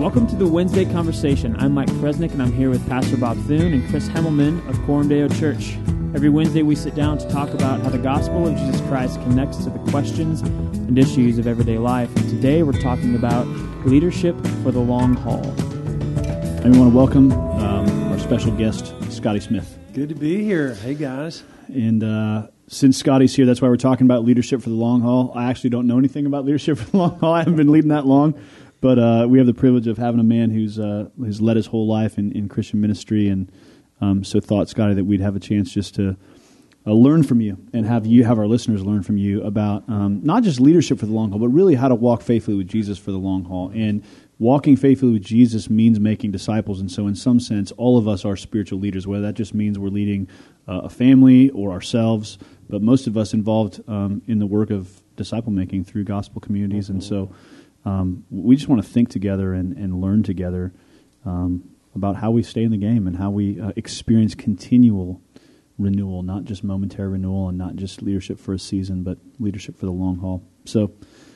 Welcome to the Wednesday Conversation. I'm Mike Kresnick, and I'm here with Pastor Bob Thune and Chris Hemmelman of Coram Deo Church. Every Wednesday, we sit down to talk about how the gospel of Jesus Christ connects to the questions and issues of everyday life. And today, we're talking about leadership for the long haul. I want to welcome our special guest, Scotty Smith. Good to be here. Hey, guys. And since Scotty's here, that's why we're talking about leadership for the long haul. I actually don't know anything about leadership for the long haul. I haven't been leading that long. But we have the privilege of having a man who's led his whole life in Christian ministry, and so thought, Scotty, that we'd have a chance just to learn from you and have our listeners learn from you about not just leadership for the long haul, but really how to walk faithfully with Jesus for the long haul. And walking faithfully with Jesus means making disciples, and so in some sense, all of us are spiritual leaders, whether that just means we're leading a family or ourselves, but most of us involved in the work of disciple making through gospel communities, and so we just want to think together and learn together about how we stay in the game and how we experience continual renewal, not just momentary renewal and not just leadership for a season, but leadership for the long haul. So,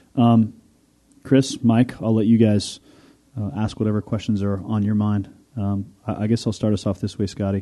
Chris, Mike, I'll let you guys ask whatever questions are on your mind. I guess I'll start us off this way, Scotty.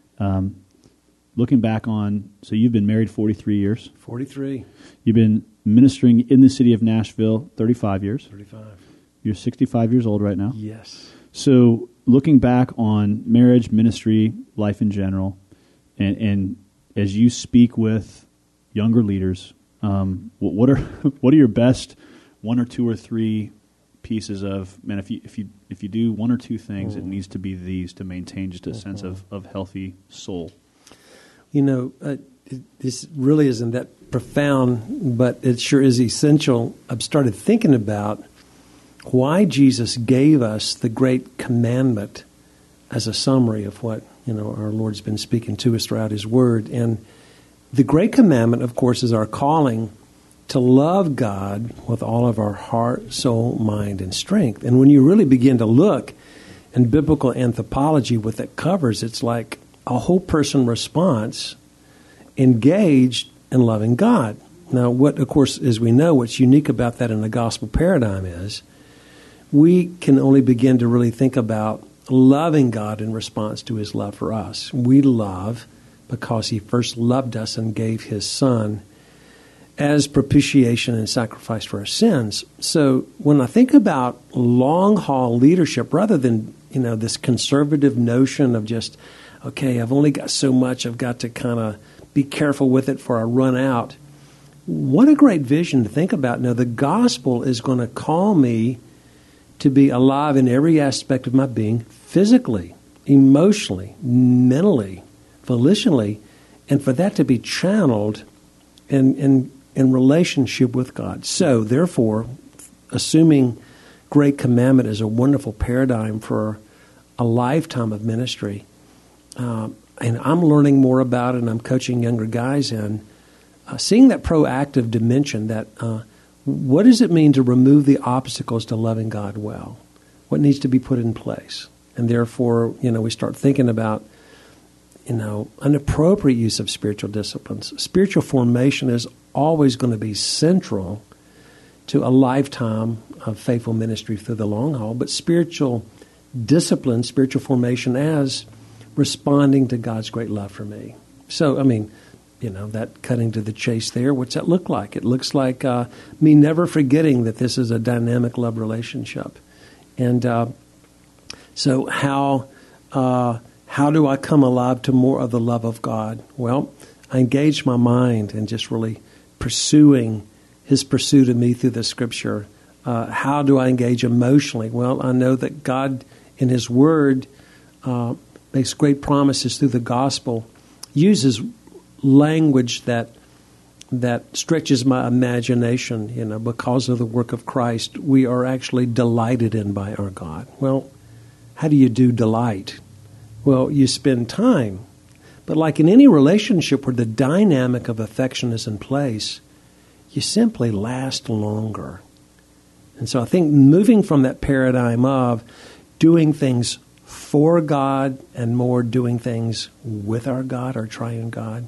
Looking back on, so you've been married 43 years. 43. You've been ministering in the city of Nashville 35 years. 35. You're 65 years old right now. Yes. So looking back on marriage, ministry, life in general, and as you speak with younger leaders, what are your best one or two or three pieces of, man, if you do one or two things, it needs to be these to maintain just a sense of healthy soul. You know, this really isn't that profound, but it sure is essential. I've started thinking about why Jesus gave us the great commandment as a summary of what, our Lord's been speaking to us throughout His Word. And the great commandment, of course, is our calling to love God with all of our heart, soul, mind, and strength. And when you really begin to look in biblical anthropology, what that covers, it's like a whole person response engaged in loving God. Now, what, of course, as we know, what's unique about that in the gospel paradigm is we can only begin to really think about loving God in response to His love for us. We love because He first loved us and gave His Son as propitiation and sacrifice for our sins. So when I think about long-haul leadership, rather than, this conservative notion of just, okay, I've only got so much, I've got to kind of be careful with it before I run out. What a great vision to think about. Now, the gospel is going to call me to be alive in every aspect of my being, physically, emotionally, mentally, volitionally, and for that to be channeled in relationship with God. So, therefore, assuming Great Commandment is a wonderful paradigm for a lifetime of ministry, and I'm learning more about it, and I'm coaching younger guys in seeing that proactive dimension, that what does it mean to remove the obstacles to loving God well? What needs to be put in place? And therefore, we start thinking about, an appropriate use of spiritual disciplines. Spiritual formation is always going to be central to a lifetime of faithful ministry through the long haul, but spiritual discipline, spiritual formation as responding to God's great love for me. So, that cutting to the chase there, what's that look like? It looks like me never forgetting that this is a dynamic love relationship. And so how do I come alive to more of the love of God? Well, I engage my mind in just really pursuing His pursuit of me through the Scripture. How do I engage emotionally? Well, I know that God in His Word makes great promises through the gospel, uses language that stretches my imagination. Because of the work of Christ, we are actually delighted in by our God. Well, how do you do delight? Well, you spend time. But like in any relationship where the dynamic of affection is in place, you simply last longer. And so I think moving from that paradigm of doing things for God and more doing things with our God, our triune God,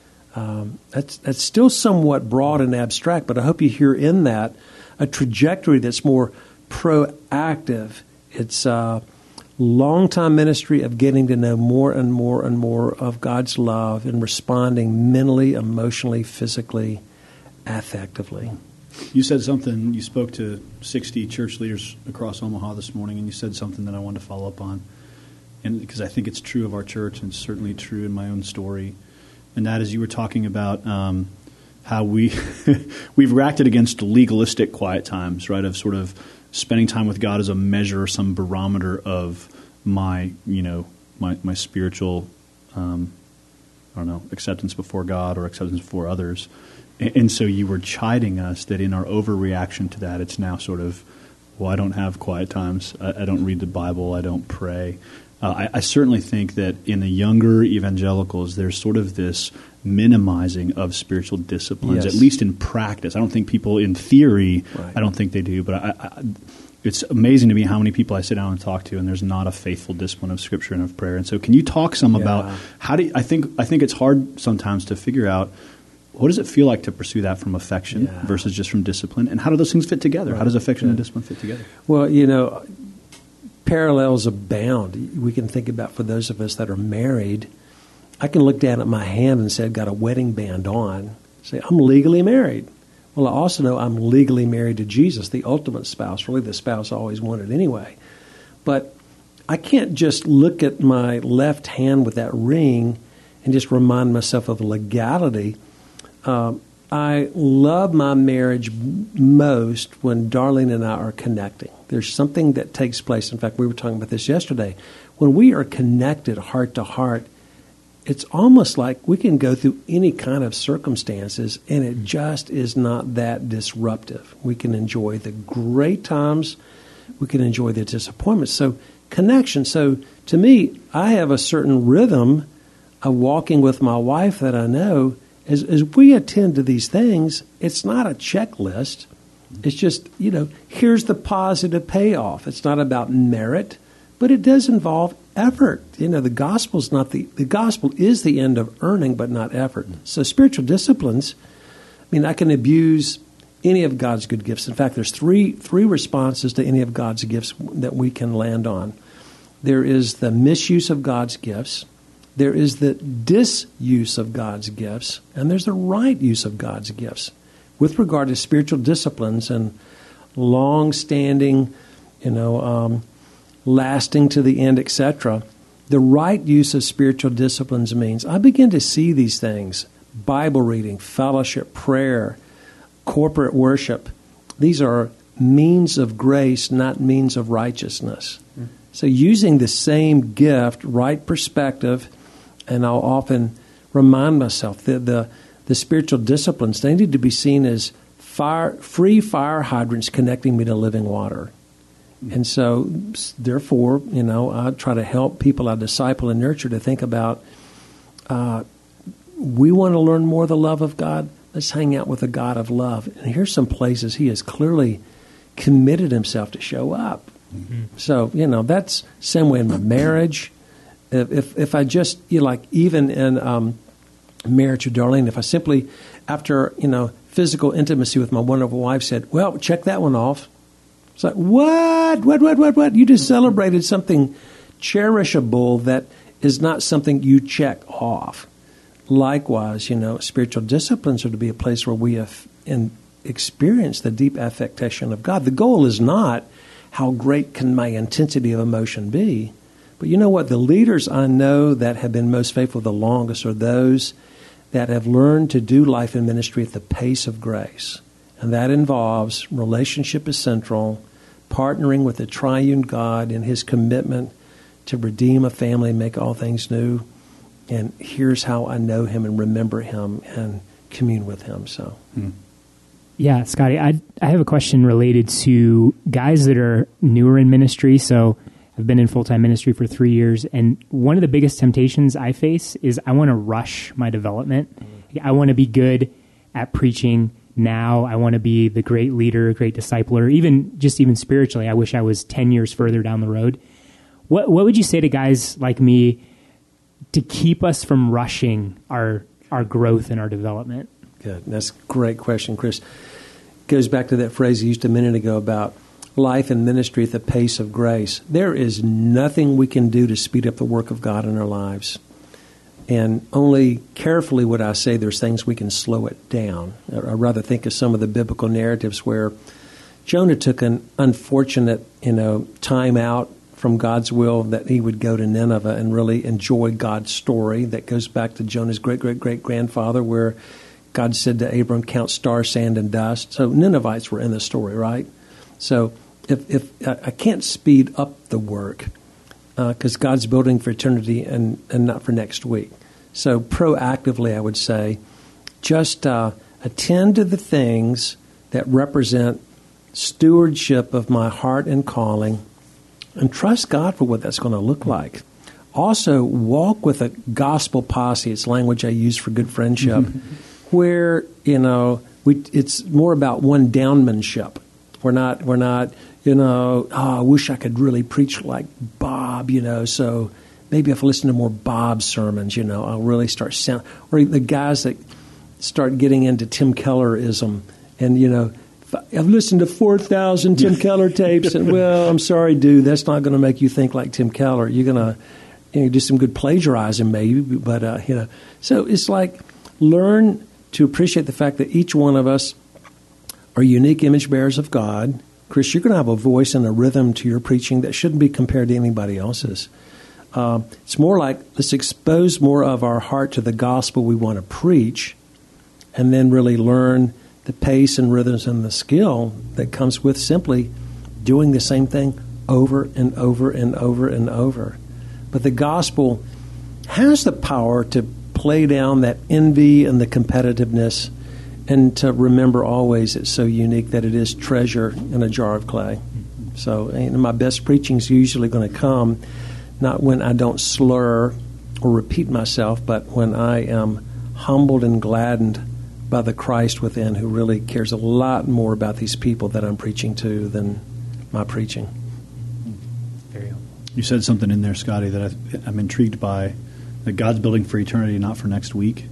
that's still somewhat broad and abstract, but I hope you hear in that a trajectory that's more proactive It's a long-time ministry of getting to know more and more and more of God's love and responding mentally, emotionally, physically, affectively. You said something, you spoke to 60 church leaders across Omaha this morning, and you said something that I wanted to follow up on, and because I think it's true of our church and it's certainly true in my own story, and that is you were talking about how we've reacted against legalistic quiet times, right, of sort of spending time with God as a measure or some barometer of my spiritual, acceptance before God or acceptance before others. And so you were chiding us that in our overreaction to that, it's now sort of, well, I don't have quiet times. I don't read the Bible. I don't pray. I certainly think that in the younger evangelicals, there's sort of this minimizing of spiritual disciplines, Yes. at least in practice. I don't think people in theory, Right. I don't think they do, but it's amazing to me how many people I sit down and talk to, and there's not a faithful discipline of Scripture and of prayer. And so can you talk some about how do you, I think it's hard sometimes to figure out what does it feel like to pursue that from affection versus just from discipline, and how do those things fit together? Right. How does affection and discipline fit together? Well, parallels abound. We can think about for those of us that are married, I can look down at my hand and say I've got a wedding band on, say I'm legally married. Well, I also know I'm legally married to Jesus, the ultimate spouse, really the spouse I always wanted anyway. But I can't just look at my left hand with that ring and just remind myself of legality. I love my marriage most when Darlene and I are connecting. There's something that takes place. In fact, we were talking about this yesterday. When we are connected heart to heart, it's almost like we can go through any kind of circumstances, and it just is not that disruptive. We can enjoy the great times. We can enjoy the disappointments. So connection. So to me, I have a certain rhythm of walking with my wife that I know. As we attend to these things, it's not a checklist. It's just, here's the positive payoff. It's not about merit, but it does involve effort. The gospel's not the gospel is the end of earning, but not effort. So spiritual disciplines, I can abuse any of God's good gifts. In fact, there's three responses to any of God's gifts that we can land on. There is the misuse of God's gifts. There is the disuse of God's gifts, and there's the right use of God's gifts. With regard to spiritual disciplines and long-standing, lasting to the end, etc., the right use of spiritual disciplines means I begin to see these things, Bible reading, fellowship, prayer, corporate worship. These are means of grace, not means of righteousness. So using the same gift, right perspective, and I'll often remind myself that the spiritual disciplines, they need to be seen as free fire hydrants connecting me to living water. And so, therefore, I try to help people I disciple and nurture to think about, we want to learn more of the love of God. Let's hang out with the God of love. And here's some places He has clearly committed Himself to show up. Mm-hmm. So, that's the same way in my marriage. If I just, even in marriage with Darlene, if I simply, after, physical intimacy with my wonderful wife said, well, check that one off. It's like, what? You just celebrated something cherishable that is not something you check off. Likewise, spiritual disciplines are to be a place where we have experienced the deep affectation of God. The goal is not how great can my intensity of emotion be, but you know what? The leaders I know that have been most faithful the longest are those that have learned to do life and ministry at the pace of grace. And that involves relationship is central, partnering with the triune God in His commitment to redeem a family and make all things new. And here's how I know Him and remember Him and commune with Him. So, Yeah, Scotty, I have a question related to guys that are newer in ministry. So I've been in full-time ministry for 3 years, and one of the biggest temptations I face is I want to rush my development. I want to be good at preaching now. I want to be the great leader, great discipler, even spiritually. I wish I was 10 years further down the road. What would you say to guys like me to keep us from rushing our growth and our development? Good. That's a great question, Chris. Goes back to that phrase you used a minute ago about life and ministry at the pace of grace. There is nothing we can do to speed up the work of God in our lives. And only carefully would I say there's things we can slow it down. I'd rather think of some of the biblical narratives where Jonah took an unfortunate, time out from God's will that he would go to Nineveh and really enjoy God's story. That goes back to Jonah's great-great-great-grandfather, where God said to Abram, count stars, sand, and dust. So Ninevites were in the story, right? So if I can't speed up the work because God's building for eternity and not for next week. So proactively, I would say, just attend to the things that represent stewardship of my heart and calling, and trust God for what that's going to look like. Also, walk with a gospel posse. It's language I use for good friendship, where it's more about one downmanship. We're not. I wish I could really preach like Bob. So maybe if I listen to more Bob's sermons, I'll really start sound. Or the guys that start getting into Tim Kellerism, and I've listened to 4,000 Tim Keller tapes, and well, I'm sorry, dude, that's not going to make you think like Tim Keller. You're going to do some good plagiarizing, maybe, but So it's like learn to appreciate the fact that each one of us are unique image bearers of God. Chris, you're going to have a voice and a rhythm to your preaching that shouldn't be compared to anybody else's. It's more like let's expose more of our heart to the gospel we want to preach, and then really learn the pace and rhythms and the skill that comes with simply doing the same thing over and over and over and over. But the gospel has the power to play down that envy and the competitiveness, and to remember always it's so unique that it is treasure in a jar of clay. So my best preaching is usually going to come not when I don't slur or repeat myself, but when I am humbled and gladdened by the Christ within, who really cares a lot more about these people that I'm preaching to than my preaching. You said something in there, Scotty, that I'm intrigued by, that God's building for eternity, not for next week.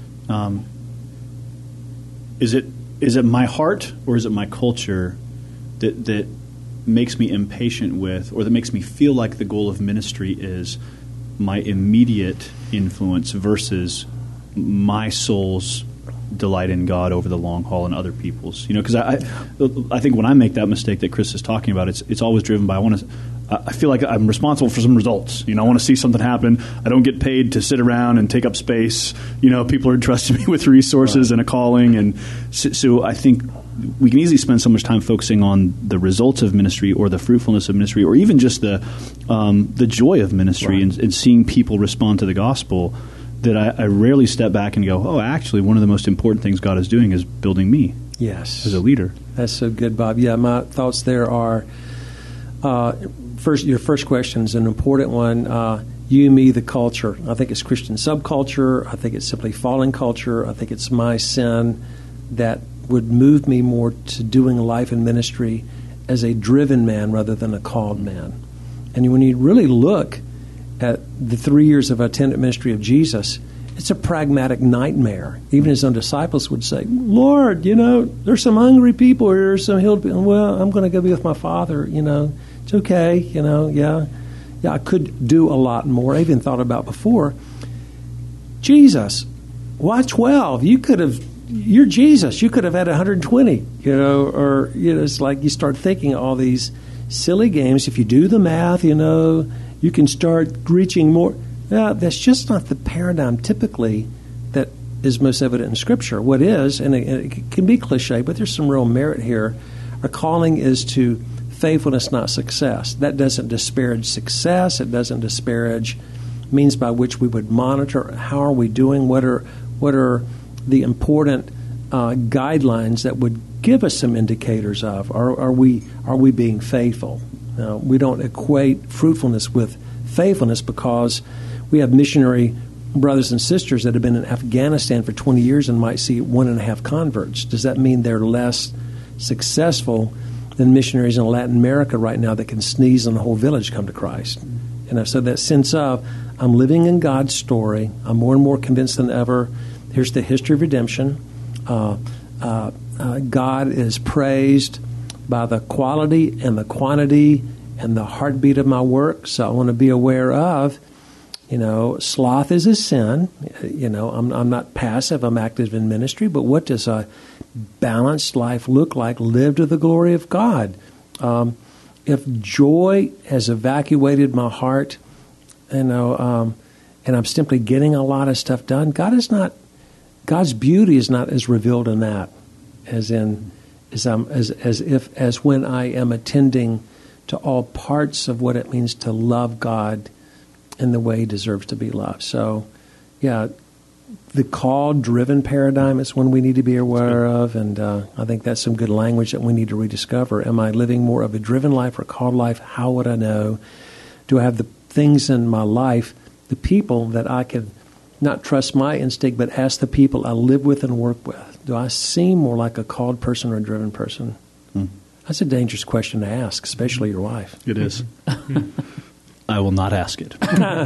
Is it my heart or is it my culture that makes me impatient with, or that makes me feel like the goal of ministry is my immediate influence versus my soul's delight in God over the long haul and other people's? Because I think when I make that mistake that Chris is talking about, it's always driven by I feel like I'm responsible for some results. I want to see something happen. I don't get paid to sit around and take up space. People are entrusting me with resources and a calling, and so I think we can easily spend so much time focusing on the results of ministry or the fruitfulness of ministry, or even just the joy of ministry, right, and seeing people respond to the gospel, that I rarely step back and go, oh, actually, one of the most important things God is doing is building me as a leader. That's so good, Bob. Yeah, my thoughts there are, your first question is an important one. You, me, the culture. I think it's Christian subculture. I think it's simply fallen culture. I think it's my sin that would move me more to doing life and ministry as a driven man rather than a called man. And when you really look at the 3 years of attendant ministry of Jesus, it's a pragmatic nightmare. Even his own disciples would say, Lord, there's some hungry people here, some healed people. Well, I'm going to go be with my Father, It's okay, yeah, I could do a lot more. I even thought about before, Jesus, why 12? You're Jesus. You could have had 120, it's like you start thinking all these silly games. If you do the math, you can start reaching more. That's just not the paradigm typically that is most evident in Scripture. What is, and it can be cliche, but there's some real merit here. Our calling is to faithfulness, not success. That doesn't disparage success. It doesn't disparage means by which we would monitor how are we doing. What are the important guidelines that would give us some indicators of are we being faithful? We don't equate fruitfulness with faithfulness, because we have missionary brothers and sisters that have been in Afghanistan for 20 years and might see 1.5 converts. Does that mean they're less successful than missionaries in Latin America right now that can sneeze and the whole village come to Christ? So that sense of, I'm living in God's story. I'm more and more convinced than ever. Here's the history of redemption. God is praised by the quality and the quantity and the heartbeat of my work. So I want to be aware of, sloth is a sin. I'm not passive. I'm active in ministry. But what does a balanced life look like? Live to the glory of God. If joy has evacuated my heart, and I'm simply getting a lot of stuff done, God's beauty is not as revealed in that as when I am attending to all parts of what it means to love God in the way He deserves to be loved. So, yeah, the call-driven paradigm is one we need to be aware of, and I think that's some good language that we need to rediscover. Am I living more of a driven life or called life? How would I know? Do I have the things in my life, the people that I can not trust my instinct, but ask the people I live with and work with? Do I seem more like a called person or a driven person? That's a dangerous question to ask, especially your wife. It is. I will not ask it.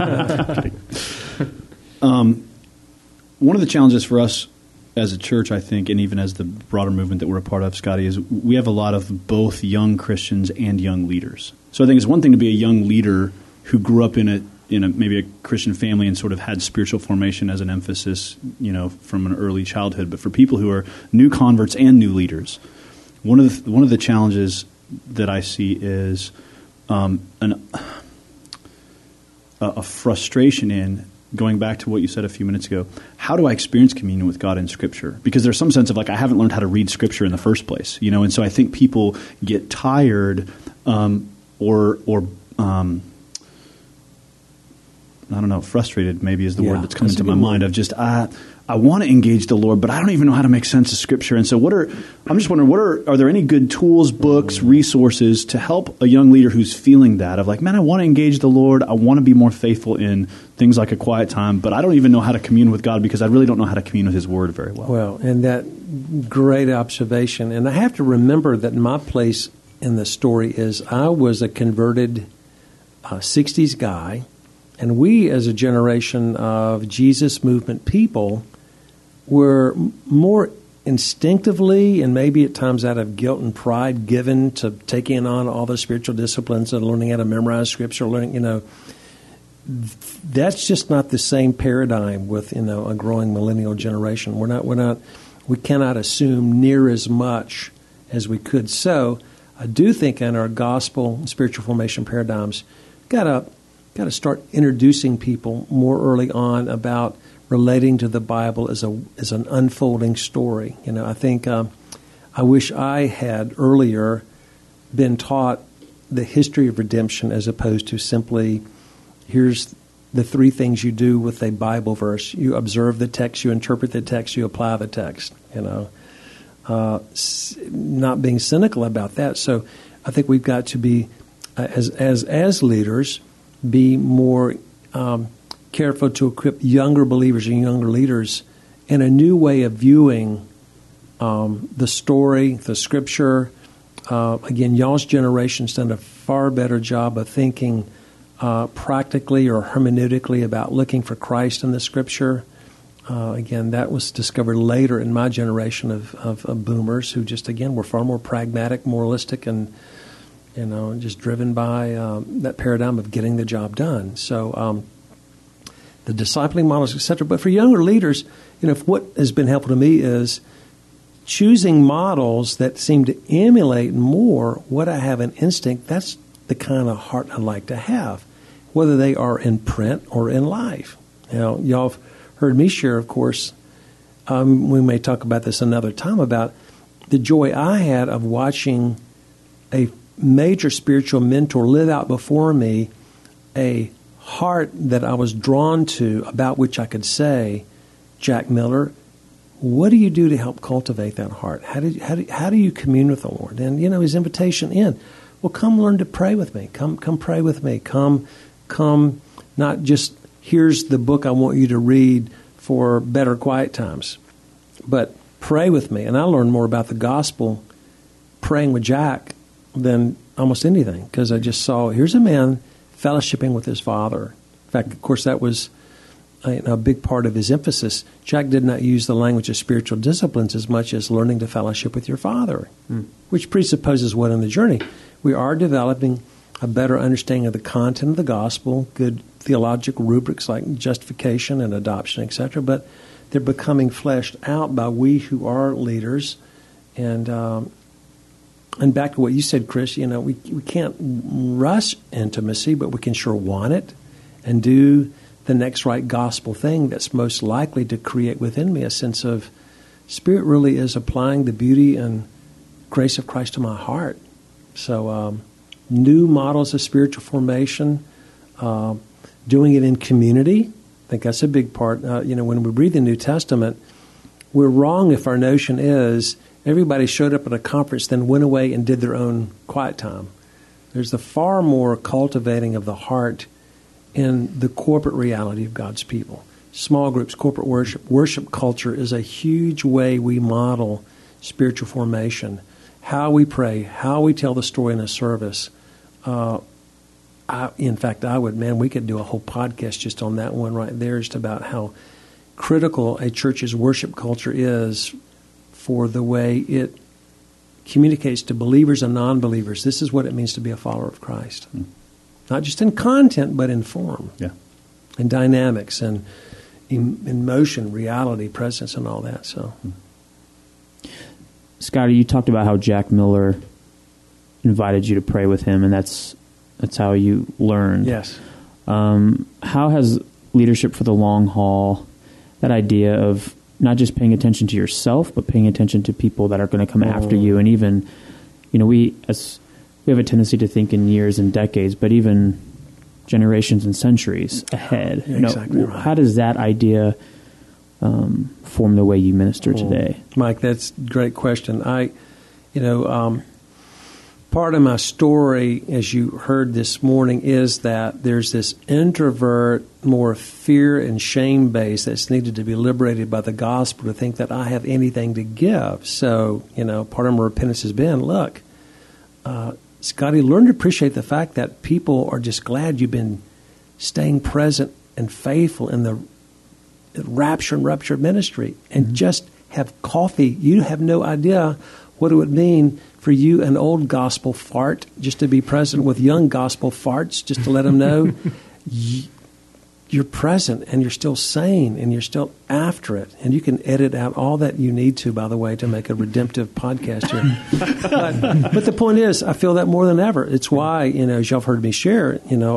One of the challenges for us as a church, I think, and even as the broader movement that we're a part of, Scotty, is we have a lot of both young Christians and young leaders. So I think it's one thing to be a young leader who grew up in a maybe a Christian family and sort of had spiritual formation as an emphasis, from an early childhood. But for people who are new converts and new leaders, one of the challenges that I see is a frustration in going back to what you said a few minutes ago. How do I experience communion with God in Scripture? Because there's some sense of I haven't learned how to read Scripture in the first place, and so I think people get tired I don't know, frustrated maybe is the word that's coming to my mind, of just, I want to engage the Lord, but I don't even know how to make sense of Scripture. And so I'm just wondering, are there any good tools, books, resources to help a young leader who's feeling that, of man, I want to engage the Lord, I want to be more faithful in things like a quiet time, but I don't even know how to commune with God because I really don't know how to commune with His Word very well. Well, and that great observation. And I have to remember that my place in the story is I was a converted 60s guy. And we, as a generation of Jesus movement people, were more instinctively and maybe at times out of guilt and pride given to taking on all the spiritual disciplines and learning how to memorize Scripture, that's just not the same paradigm with, a growing millennial generation. We cannot assume near as much as we could. So I do think in our gospel and spiritual formation paradigms, got to start introducing people more early on about relating to the Bible as an unfolding story. I think I wish I had earlier been taught the history of redemption as opposed to simply, here's the three things you do with a Bible verse. You observe the text, you interpret the text, you apply the text. Not being cynical about that. So I think we've got to be, as leaders, be more careful to equip younger believers and younger leaders in a new way of viewing the story, the Scripture. Again, y'all's generation's done a far better job of thinking practically or hermeneutically about looking for Christ in the Scripture. Again, that was discovered later in my generation of boomers who just, again, were far more pragmatic, moralistic, and just driven by that paradigm of getting the job done. So the discipling models, etc. But for younger leaders, what has been helpful to me is choosing models that seem to emulate more what I have in instinct. That's the kind of heart I like to have, whether they are in print or in life. Y'all have heard me share, of course, we may talk about this another time, about the joy I had of watching a major spiritual mentor live out before me a heart that I was drawn to, about which I could say, Jack Miller, what do you do to help cultivate that heart? How do you commune with the Lord? And his invitation in, well, come learn to pray with me. Come pray with me. Come. Not just here's the book I want you to read for better quiet times, but pray with me. And I learned more about the gospel praying with Jack than almost anything, because I just saw, here's a man fellowshipping with his Father. In fact, of course, that was a big part of his emphasis. Jack did not use the language of spiritual disciplines as much as learning to fellowship with your Father, which presupposes what in the journey? We are developing a better understanding of the content of the gospel, good theological rubrics like justification and adoption, etc., but they're becoming fleshed out by we who are leaders. And back to what you said, Chris, we can't rush intimacy, but we can sure want it and do the next right gospel thing that's most likely to create within me a sense of Spirit really is applying the beauty and grace of Christ to my heart. So new models of spiritual formation, doing it in community. I think that's a big part. When we read the New Testament, we're wrong if our notion is everybody showed up at a conference, then went away and did their own quiet time. There's the far more cultivating of the heart in the corporate reality of God's people. Small groups, corporate worship culture is a huge way we model spiritual formation. How we pray, how we tell the story in a service. We could do a whole podcast just on that one right there, just about how critical a church's worship culture is for the way it communicates to believers and non-believers. This is what it means to be a follower of Christ. Not just in content, but in form. Yeah. And dynamics and in motion, reality, presence, and all that. So, Scotty, you talked about how Jack Miller invited you to pray with him, and that's how you learned. Yes. How has leadership for the long haul, that idea of not just paying attention to yourself, but paying attention to people that are going to come after you, and even, we have a tendency to think in years and decades, but even generations and centuries ahead. Exactly right. How does that idea form the way you minister today? Mike, that's a great question. Part of my story, as you heard this morning, is that there's this introvert, more fear and shame base that's needed to be liberated by the gospel to think that I have anything to give. So, part of my repentance has been, look, Scotty, learn to appreciate the fact that people are just glad you've been staying present and faithful in the rapture and rupture of ministry, and just have coffee. You have no idea what it would mean for you, an old gospel fart, just to be present with young gospel farts, just to let them know you're present and you're still sane and you're still after it. And you can edit out all that you need to, by the way, to make a redemptive podcast here. But the point is, I feel that more than ever. It's why, as y'all have heard me share,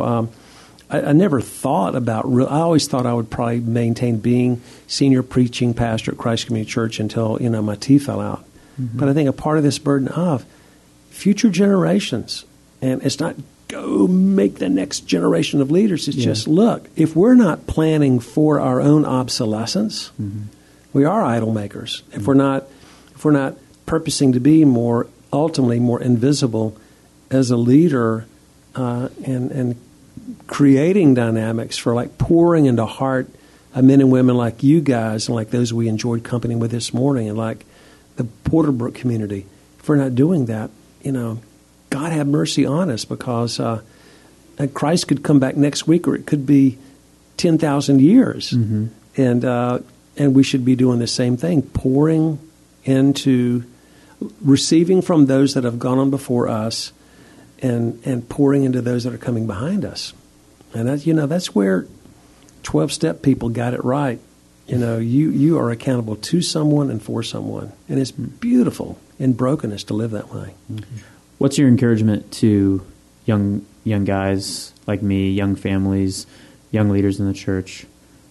I never thought about I always thought I would probably maintain being senior preaching pastor at Christ Community Church until, my teeth fell out. But I think a part of this burden of future generations, and it's not go make the next generation of leaders. It's just, look, if we're not planning for our own obsolescence, we are idol makers. If we're not purposing to be ultimately more invisible as a leader, and creating dynamics for like pouring into heart of men and women like you guys and like those we enjoyed company with this morning, and like the Porterbrook community. If we're not doing that, God have mercy on us, because Christ could come back next week, or it could be 10,000 years. And we should be doing the same thing, pouring into, receiving from those that have gone on before us, and pouring into those that are coming behind us. And that's where 12-step people got it right. You are accountable to someone and for someone. And it's beautiful in brokenness to live that way. What's your encouragement to young guys like me, young families, young leaders in the church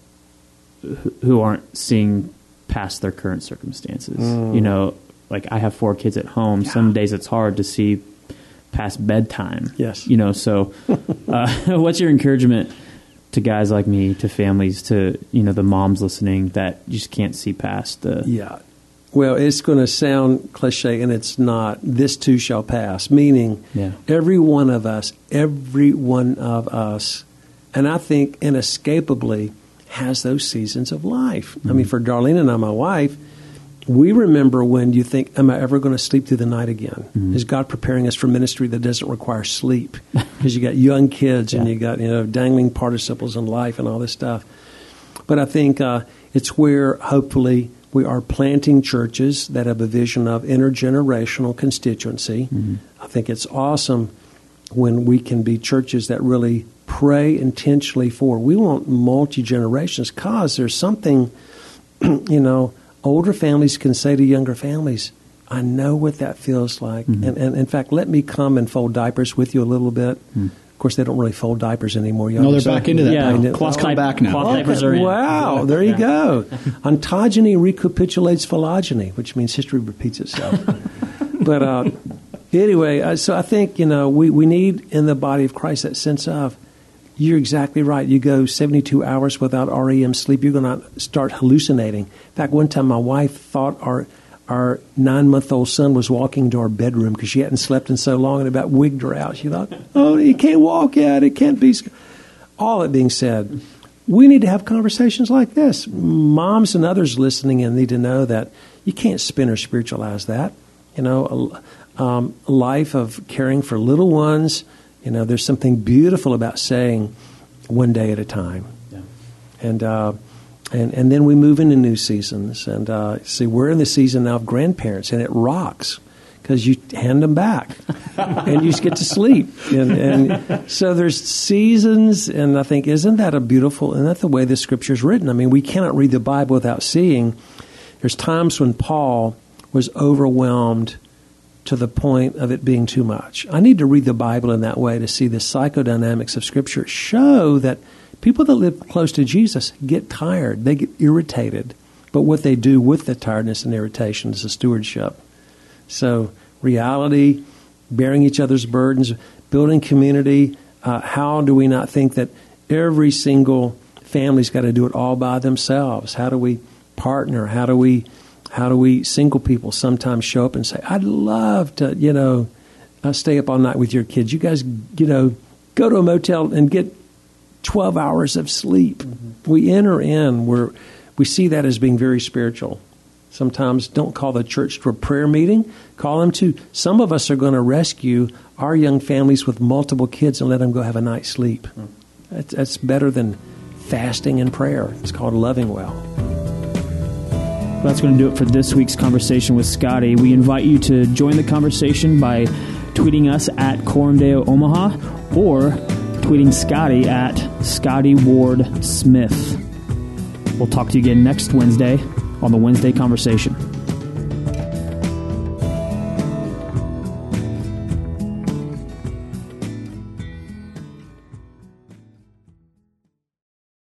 who aren't seeing past their current circumstances? Like I have 4 kids at home. Yeah. Some days it's hard to see past bedtime. Yes. So what's your encouragement to guys like me, to families, to, the moms listening that just can't see past the... Yeah. Well, it's going to sound cliche, and it's not. This too shall pass, meaning every one of us, and I think inescapably has those seasons of life. I mean, for Darlene and I, my wife, we remember when you think, am I ever going to sleep through the night again? Is God preparing us for ministry that doesn't require sleep? Because you got young kids and you got, dangling participles in life and all this stuff. But I think it's where, hopefully, we are planting churches that have a vision of intergenerational constituency. Mm-hmm. I think it's awesome when we can be churches that really pray intentionally for. We want multi-generations because there's something, older families can say to younger families, I know what that feels like. Mm-hmm. And in fact, let me come and fold diapers with you a little bit. Mm-hmm. Of course, they don't really fold diapers anymore. No, they're back into that. Yeah, cloth back now. Cloth diapers are in. Wow, there you go. Ontogeny recapitulates phylogeny, which means history repeats itself. But anyway, so I think, we need in the body of Christ that sense of, you're exactly right. You go 72 hours without REM sleep, you're going to start hallucinating. In fact, one time my wife thought our 9-month-old son was walking into our bedroom because she hadn't slept in so long and about wigged her out. She thought, oh, he can't walk yet. It can't be. All that being said, we need to have conversations like this. Moms and others listening in need to know that you can't spin or spiritualize that. A life of caring for little ones, there's something beautiful about saying one day at a time. Yeah. And then we move into new seasons. And see, we're in the season now of grandparents, and it rocks because you hand them back and you just get to sleep. And so there's seasons, and I think, isn't that the way the Scripture is written? I mean, we cannot read the Bible without seeing. There's times when Paul was overwhelmed to the point of it being too much. I need to read the Bible in that way to see the psychodynamics of Scripture show that people that live close to Jesus get tired. They get irritated. But what they do with the tiredness and irritation is a stewardship. So reality, bearing each other's burdens, building community. How do we not think that every single family's got to do it all by themselves? How do we partner? How do we single people sometimes show up and say, I'd love to, stay up all night with your kids. You guys, go to a motel and get 12 hours of sleep. Mm-hmm. We enter in where we see that as being very spiritual. Sometimes don't call the church to a prayer meeting. Call them to, some of us are going to rescue our young families with multiple kids and let them go have a night's sleep. Mm-hmm. That's better than fasting and prayer. It's called loving well. That's going to do it for this week's conversation with Scotty. We invite you to join the conversation by tweeting us at Coram Deo Omaha or tweeting Scotty at Scotty Ward Smith. We'll talk to you again next Wednesday on the Wednesday Conversation.